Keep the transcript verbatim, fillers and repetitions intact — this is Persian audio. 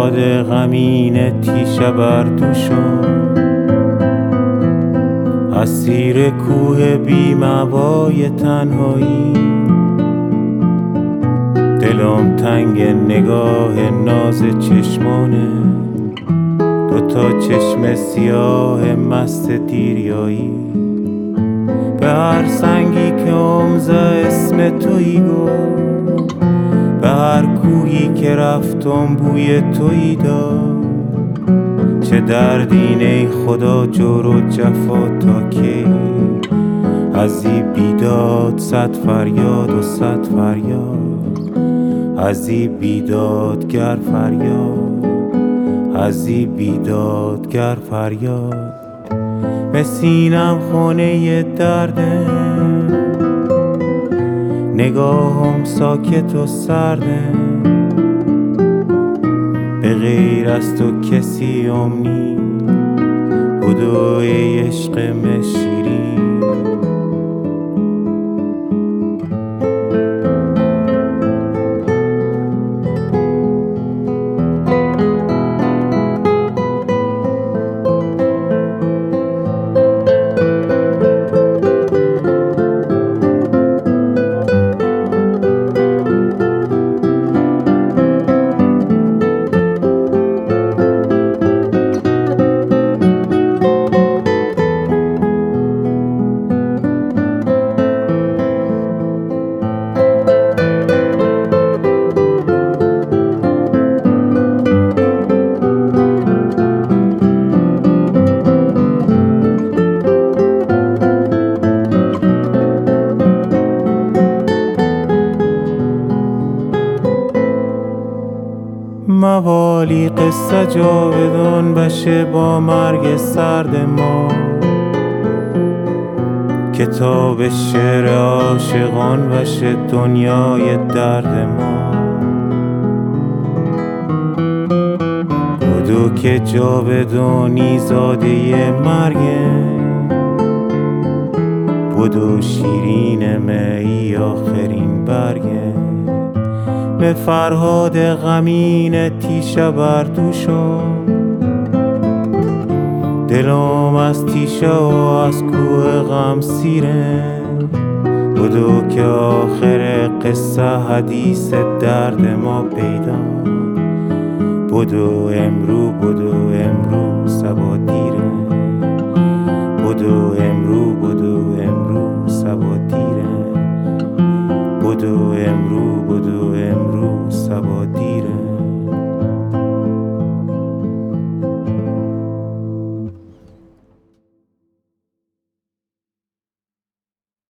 فرهاد غمین تیشه بر دوشم، اسیر کوه بی‌مأوای تنهایی. دلم تنگ نگاه ناز چشمانه، دوتا چشم سیاه مست دیریایی. به هر سنگی که امضا اسم تویی گفت، به هر کوهی که رفتم بوی تویی داد. چه دردین ای خدا جور و جفا تا کی، ازی بیداد صد فریاد و صد فریاد، ازی بیدادگر فریاد، ازی بیدادگر فریاد. به سینم خونه درده، نگاهم ساکت و سرده. به غیر از تو کسی امنی بدوی عشق مشیری. موالی قصه جاودان بشه با مرگ سرد ما، کتاب شعر عاشقان بشه دنیای درد ما. بدو که جاودانی زاده مرگه، بدو شیرین می آخرین برگه. به فرهاد غمین تیشه بر دوشم، دلم از تیشه و از کوه غم سیره. بدو که آخر قصه حدیث درد ما پیدا. بدو امرو بدو امرو صبا دیره، بدو امرو